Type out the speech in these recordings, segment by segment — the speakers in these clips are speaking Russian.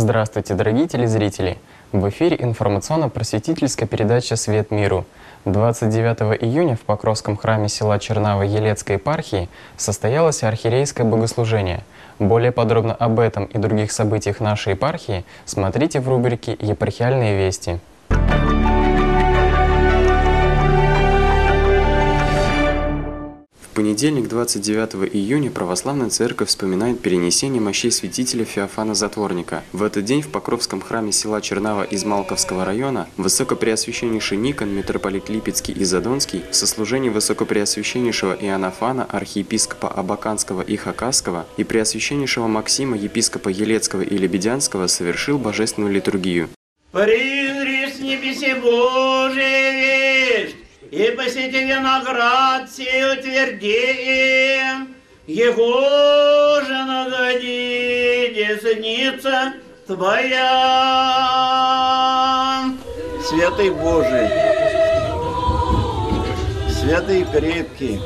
Здравствуйте, дорогие телезрители! В эфире информационно-просветительская передача «Свет миру». 29 июня в Покровском храме села Чернава Елецкой епархии состоялось архиерейское богослужение. Более подробно об этом и других событиях нашей епархии смотрите в рубрике «Епархиальные вести». В понедельник, 29 июня, Православная Церковь вспоминает перенесение мощей святителя Феофана Затворника. В этот день в Покровском храме села Чернава Измалковского района Высокопреосвященнейший Никон, митрополит Липецкий и Задонский, в сослужении Высокопреосвященнейшего Иоаннафана, архиепископа Абаканского и Хакасского, и Преосвященнейшего Максима, епископа Елецкого и Лебедянского, совершил божественную литургию. «Призри с небеси Божия весть, и посети виноград сей утверди им, его же нагоди десница твоя». Святый Божий, святый крепкий,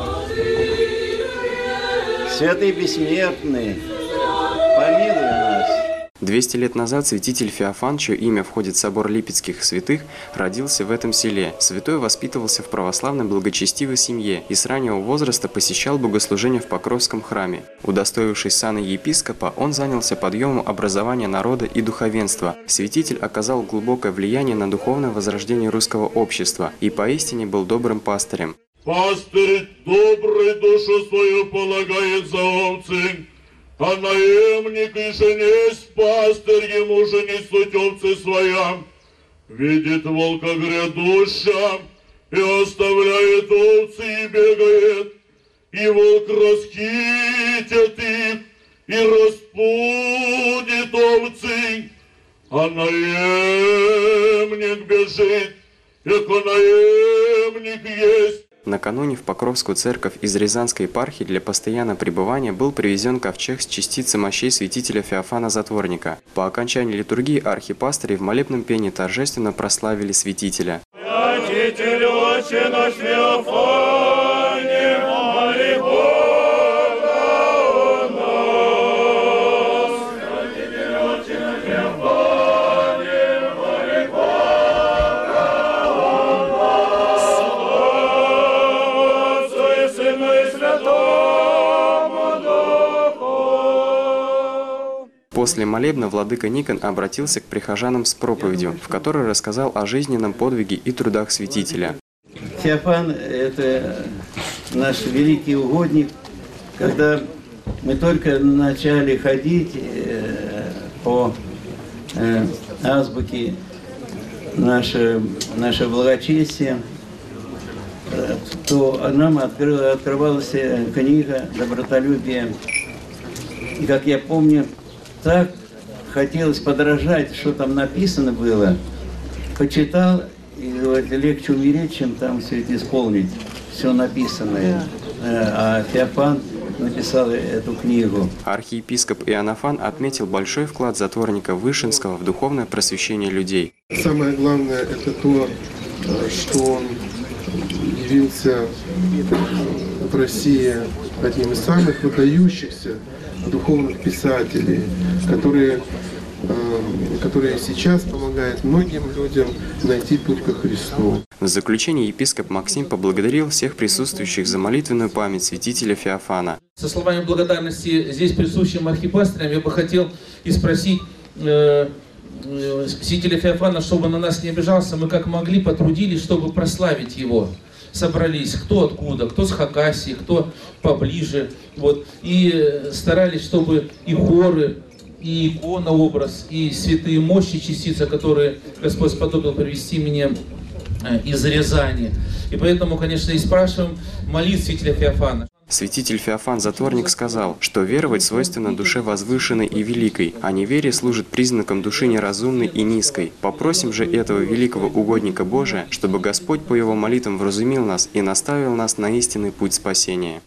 святый бессмертный, помилуй нас. 200 лет назад святитель Феофан, чье имя входит в собор Липецких святых, родился в этом селе. Святой воспитывался в православной благочестивой семье и с раннего возраста посещал богослужения в Покровском храме. Удостоившись сана епископа, он занялся подъемом образования народа и духовенства. Святитель оказал глубокое влияние на духовное возрождение русского общества и поистине был добрым пастырем. «Пастырь добрый душу свою полагает за овцы, а наемник и же несть пастырь, ему же несут овцы своя. Видит волка грядуща, и оставляет овцы и бегает, и волк расхитит их, и распудит овцы, а наемник бежит, яко наемник есть». Накануне в Покровскую церковь из Рязанской епархии для постоянного пребывания был привезен ковчег с частицей мощей святителя Феофана Затворника. По окончании литургии архипастыри в молебном пении торжественно прославили святителя. Святитель Отче наш Феофане, моли Бога о нас. Святитель Отче наш Феофане, моли Бога о нас. Отцу и Сыну и Святому Духу. После молебна владыка Никон обратился к прихожанам с проповедью, в которой рассказал о жизненном подвиге и трудах святителя. Феофан – это наш великий угодник. Когда мы только начали ходить по азбуке наше благочестие, то нам открывалась книга «Добротолюбие». И, как я помню, так хотелось подражать, что там написано было. Почитал, и говорит, легче умереть, чем там все это исполнить, все написанное. А Феофан написал эту книгу. Архиепископ Иоаннафан отметил большой вклад затворника Вышинского в духовное просвещение людей. Самое главное – это то, что он явился в России одним из самых выдающихся духовных писателей, которые сейчас помогают многим людям найти путь ко Христу. В заключение епископ Максим поблагодарил всех присутствующих за молитвенную память святителя Феофана. Со словами благодарности здесь присутствующим архипастырям я бы хотел и спросить святителя Феофана, чтобы он на нас не обижался, мы как могли потрудились, чтобы прославить его. Собрались, кто откуда, кто с Хакасии, кто поближе, вот, и старались, чтобы и хоры, и икона образ, и святые мощи частицы, которые Господь сподобил привести мне из Рязани. И поэтому, конечно, и спрашиваем молитв святителя Феофана. Святитель Феофан Затворник сказал, что веровать свойственно душе возвышенной и великой, а неверие служит признаком души неразумной и низкой. Попросим же этого великого угодника Божия, чтобы Господь по его молитвам вразумил нас и наставил нас на истинный путь спасения.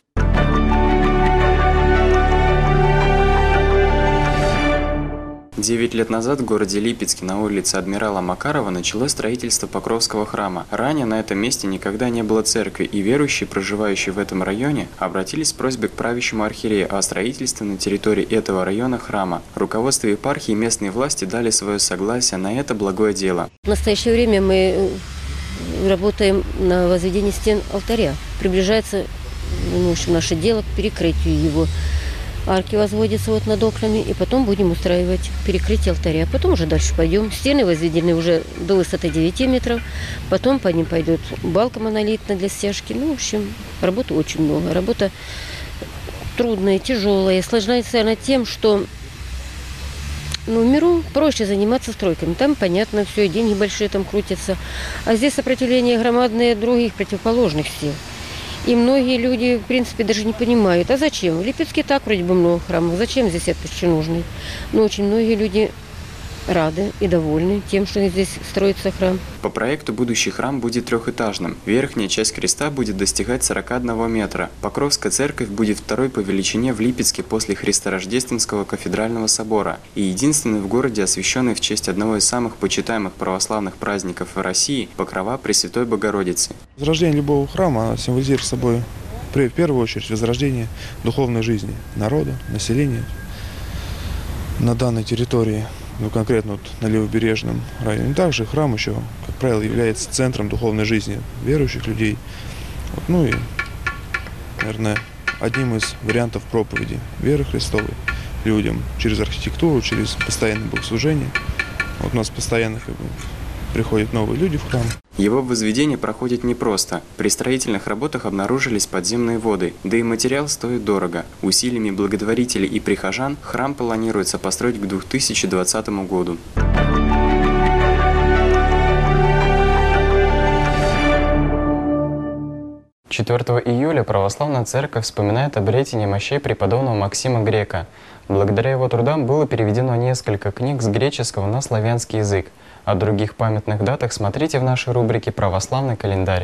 9 лет назад в городе Липецке на улице Адмирала Макарова началось строительство Покровского храма. Ранее на этом месте никогда не было церкви, и верующие, проживающие в этом районе, обратились с просьбой к правящему архиерею о строительстве на территории этого района храма. Руководство епархии и местные власти дали свое согласие на это благое дело. В настоящее время мы работаем на возведении стен алтаря. Приближается, в общем, наше дело к перекрытию его. Арки возводятся вот над окнами, и потом будем устраивать перекрытие алтаря. Потом уже дальше пойдем. Стены возведены уже до высоты 9 метров. Потом по ним пойдет балка монолитная для стяжки. Ну, в общем, работы очень много. Работа трудная, тяжелая. Сложнается она тем, что в миру проще заниматься стройками. Там, понятно, все, деньги большие там крутятся. А здесь сопротивление громадное других противоположных сил. И многие люди, в принципе, даже не понимают, а зачем? В Липецке так вроде бы много храмов, зачем здесь это еще нужно? Но очень многие люди рады и довольны тем, что здесь строится храм. По проекту будущий храм будет трехэтажным. Верхняя часть креста будет достигать 41 метра. Покровская церковь будет второй по величине в Липецке после Христорождественского кафедрального собора и единственный в городе, освященный в честь одного из самых почитаемых православных праздников в России – Покрова Пресвятой Богородицы. Возрождение любого храма символизирует собой в первую очередь возрождение духовной жизни народа, населения на данной территории. Конкретно вот на левобережном районе. Также храм еще, как правило, является центром духовной жизни верующих людей. И, наверное, одним из вариантов проповеди веры Христовой людям через архитектуру, через постоянное богослужение. У нас постоянно приходят новые люди в храм. Его возведение проходит непросто. При строительных работах обнаружились подземные воды, да и материал стоит дорого. Усилиями благотворителей и прихожан храм планируется построить к 2020 году. 4 июля Православная Церковь вспоминает обретение мощей преподобного Максима Грека. Благодаря его трудам было переведено несколько книг с греческого на славянский язык. О других памятных датах смотрите в нашей рубрике «Православный календарь».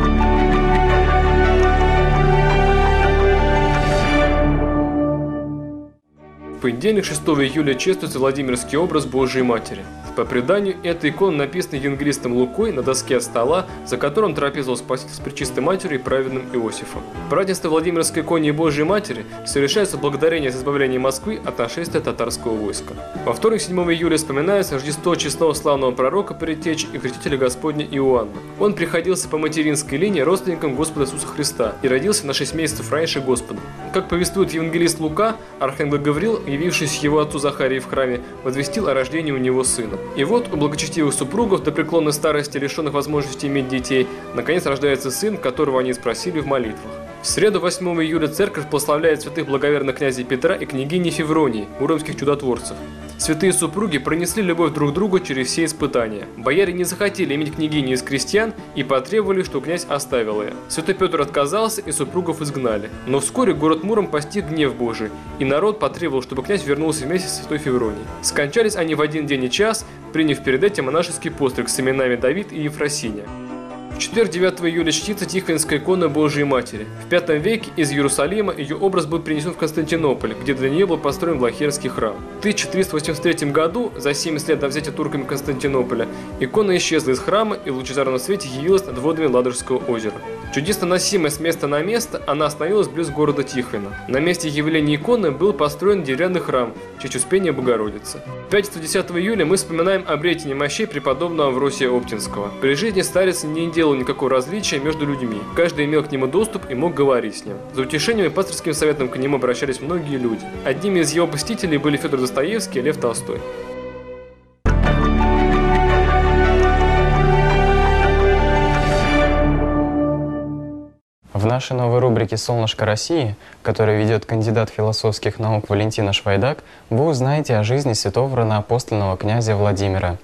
В понедельник, 6 июля, чествуется Владимирский образ Божией Матери. По преданию, эта икона написана евангелистом Лукой на доске от стола, за которым трапезовал Спаситель с Пречистой Матерью и праведным Иосифом. Празднество Владимирской иконы Божией Матери совершается в благодарение за избавление Москвы от нашествия татарского войска. Во вторник, 7 июля, вспоминается Рождество честного славного пророка, предтечи и крестителя Господня Иоанна. Он приходился по материнской линии родственником Господа Иисуса Христа и родился на 6 месяцев раньше Господа. Как повествует евангелист Лука, архангел Гавриил, явившись его отцу Захарии в храме, возвестил о рождении у него сына. И вот у благочестивых супругов до преклонной старости, лишенных возможности иметь детей, наконец рождается сын, которого они спросили в молитвах. В среду, 8 июля, церковь прославляет святых благоверных князя Петра и княгини Февронии, муромских чудотворцев. Святые супруги пронесли любовь друг к другу через все испытания. Бояре не захотели иметь княгиню из крестьян и потребовали, что князь оставил ее. Святой Петр отказался, и супругов изгнали. Но вскоре город Муром постиг гнев Божий, и народ потребовал, чтобы князь вернулся вместе с святой Февронией. Скончались они в один день и час, приняв перед этим монашеский постриг с именами Давид и Ефросиния. В четверг, 9 июля, чтится Тихвинская икона Божией Матери. В V веке из Иерусалима ее образ был перенесен в Константинополь, где для нее был построен Влахерский храм. В 1383 году, за 70 лет до взятия турками Константинополя, икона исчезла из храма и в лучезарном свете явилась над водами Ладожского озера. Чудесно носимая с места на место, она остановилась близ города Тихвина. На месте явления иконы был построен деревянный храм в честь Успения Богородицы. В пятницу, 10 июля, мы вспоминаем обретение мощей преподобного Амвросия Оптинского. При жизни старец не делал никакого различия между людьми. Каждый имел к нему доступ и мог говорить с ним. За утешением и пастырским советом к нему обращались многие люди. Одними из его посетителей были Федор Достоевский и Лев Толстой. В нашей новой рубрике «Солнышко России», которую ведет кандидат философских наук Валентина Швайдак, вы узнаете о жизни святого равноапостольного князя Владимира.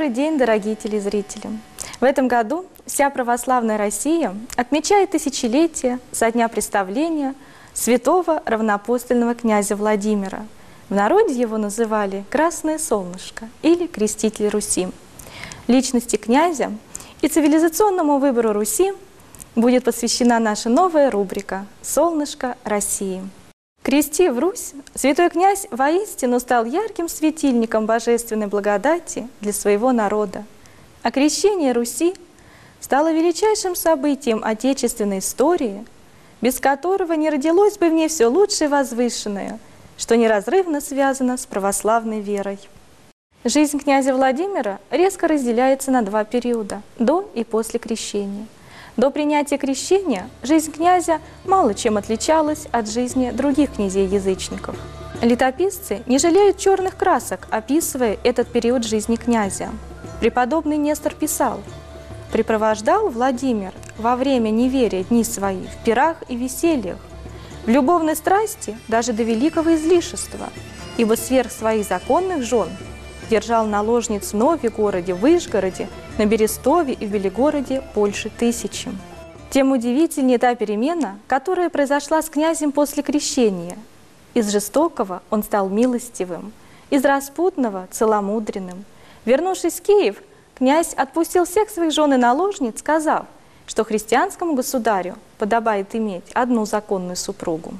Добрый день, дорогие телезрители! В этом году вся православная Россия отмечает тысячелетие со дня представления святого равноапостольного князя Владимира. В народе его называли «Красное солнышко» или «Креститель Руси». Личности князя и цивилизационному выбору Руси будет посвящена наша новая рубрика «Солнышко России». Крестив Русь, святой князь воистину стал ярким светильником божественной благодати для своего народа. А крещение Руси стало величайшим событием отечественной истории, без которого не родилось бы в ней все лучшее и возвышенное, что неразрывно связано с православной верой. Жизнь князя Владимира резко разделяется на два периода – до и после крещения. До принятия крещения жизнь князя мало чем отличалась от жизни других князей-язычников. Летописцы не жалеют черных красок, описывая этот период жизни князя. Преподобный Нестор писал: «Препровождал Владимир во время неверия дни свои в пирах и весельях, в любовной страсти даже до великого излишества, ибо сверх своих законных жен держал наложниц в Новигороде, Выжгороде, на Берестове и в Белигороде больше 1000». Тем удивительнее та перемена, которая произошла с князем после крещения. Из жестокого он стал милостивым, из распутного – целомудренным. Вернувшись в Киев, князь отпустил всех своих жен и наложниц, сказав, что христианскому государю подобает иметь одну законную супругу.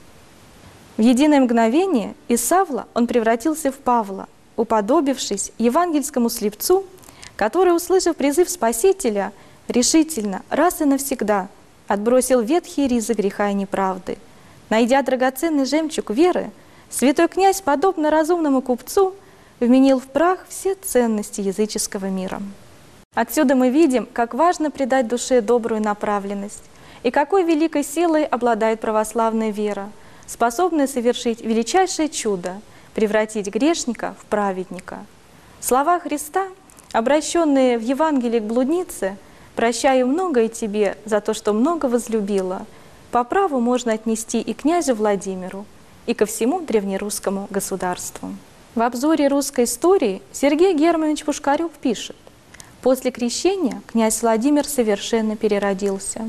В единое мгновение из Савла он превратился в Павла, уподобившись евангельскому слепцу, который, услышав призыв Спасителя, решительно, раз и навсегда отбросил ветхие ризы греха и неправды. Найдя драгоценный жемчуг веры, святой князь, подобно разумному купцу, вменил в прах все ценности языческого мира. Отсюда мы видим, как важно придать душе добрую направленность и какой великой силой обладает православная вера, способная совершить величайшее чудо – превратить грешника в праведника. Слова Христа, обращенные в Евангелии к блуднице: «Прощаю многое тебе за то, что много возлюбила», по праву можно отнести и князю Владимиру, и ко всему древнерусскому государству. В обзоре русской истории Сергей Германович Пушкарев пишет: «После крещения князь Владимир совершенно переродился.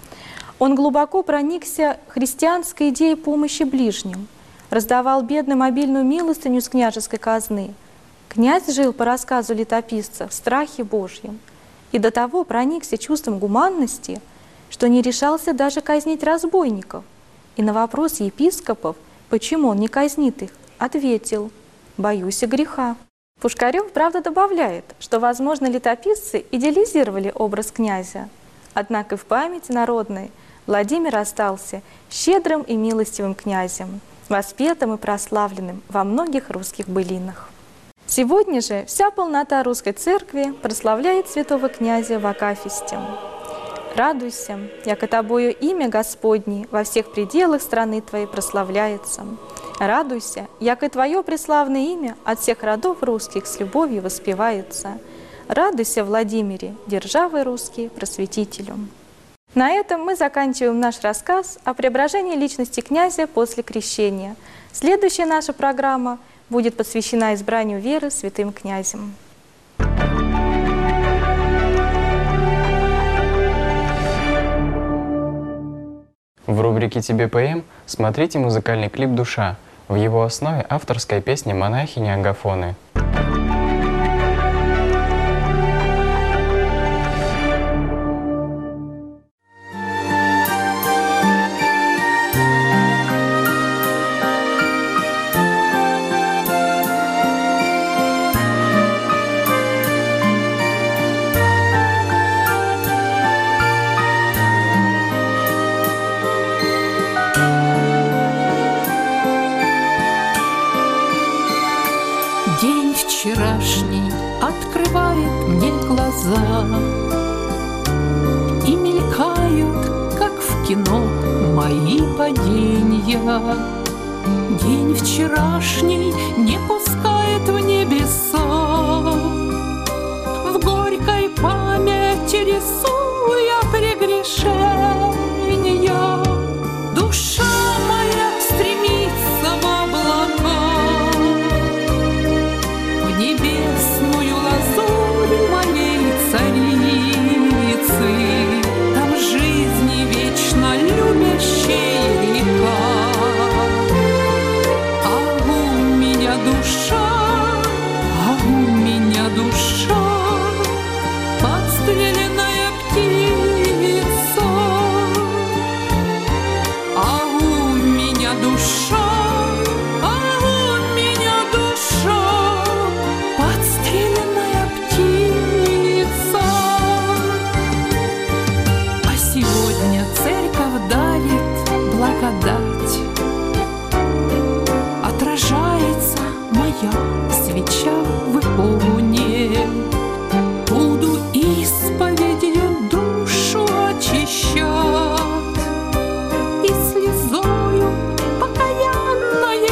Он глубоко проникся христианской идеей помощи ближним, раздавал бедным обильную милостыню с княжеской казны. Князь жил, по рассказу летописца, в страхе Божьем и до того проникся чувством гуманности, что не решался даже казнить разбойников. И на вопрос епископов, почему он не казнит их, ответил: «Боюсь греха». Пушкарев, правда, добавляет, что, возможно, летописцы идеализировали образ князя. Однако в памяти народной Владимир остался щедрым и милостивым князем, воспетым и прославленным во многих русских былинах. Сегодня же вся полнота русской церкви прославляет святого князя в акафисте. «Радуйся, яко тобою имя Господне во всех пределах страны твоей прославляется. Радуйся, яко твое преславное имя от всех родов русских с любовью воспевается. Радуйся, Владимире, державы русские, просветителю». На этом мы заканчиваем наш рассказ о преображении личности князя после крещения. Следующая наша программа будет посвящена избранию веры святым князем. В рубрике «Тебе ПМ» смотрите музыкальный клип «Душа». В его основе авторская песня монахини Агафоны. День вчерашний открывает мне глаза, и мелькают, как в кино, мои падения. День вчерашний не пускает в небеса, в горькой памяти рисуя прегрешения. Душа моя стремится в облака, в небесную лазурь душа, а у меня душа подстреленная птица, а у меня душа, а у меня душа подстреленная птица. А сегодня церковь дарит благодать, отражается моя свеча в иконе. Буду исповедью душу очищать и слезою покаянное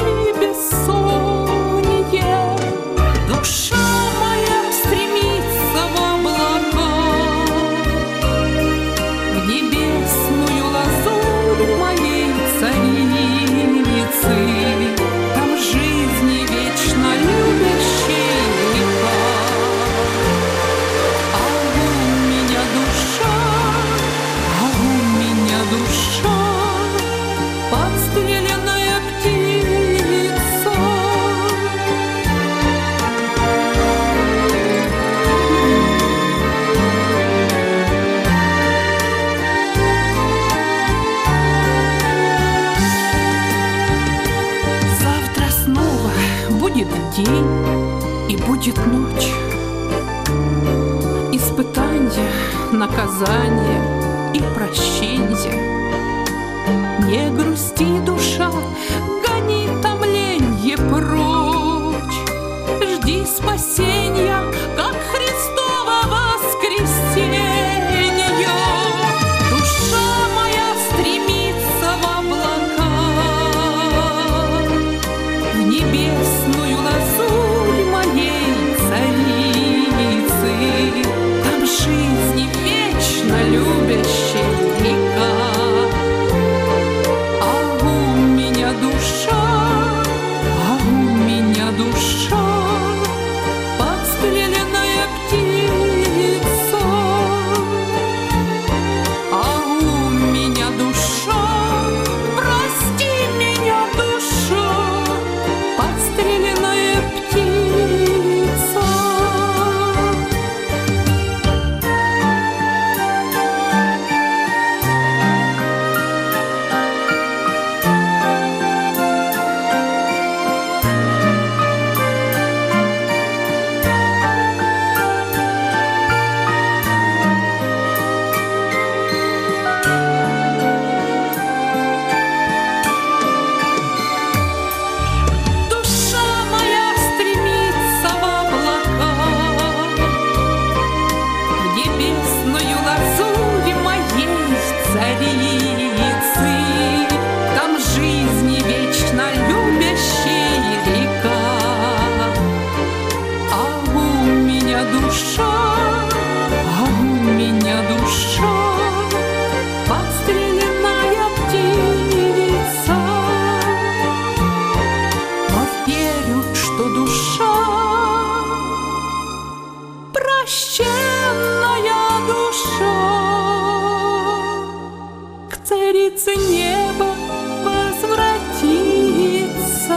бессоние. Душа моя стремится в облака, в небесную лазурь моей царицы. Там жизни вечно любящей река. А у меня душа, а у меня душа подстреленная птица. Завтра снова будет день и будет ночь, испытания, наказания и прощения. Не грусти, душа, гони томленье прочь, жди спасения, как Христово воскресенье. Душа моя стремится в облака, в небесную лазурь моей царицы. Там жизни вечно любящей река. А у меня душа, а у меня душа подстреленная птица. А у меня душа, прости меня, душа, подстреленная птица. Душа моя стремится в облака, в небесную лазурь моей царицы. Там жизни вечно любящей река. А у меня душа, а у меня душа подстреленная птица. Но верю, что душа, прощенная душа, к царице неба возвратится.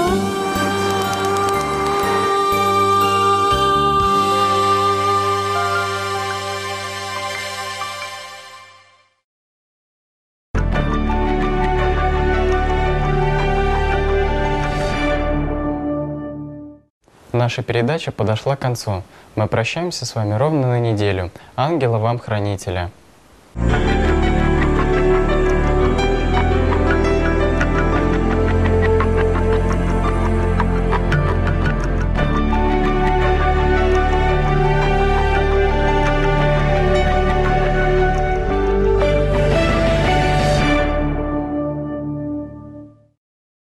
Наша передача подошла к концу. Мы прощаемся с вами ровно на неделю. Ангела вам хранителя!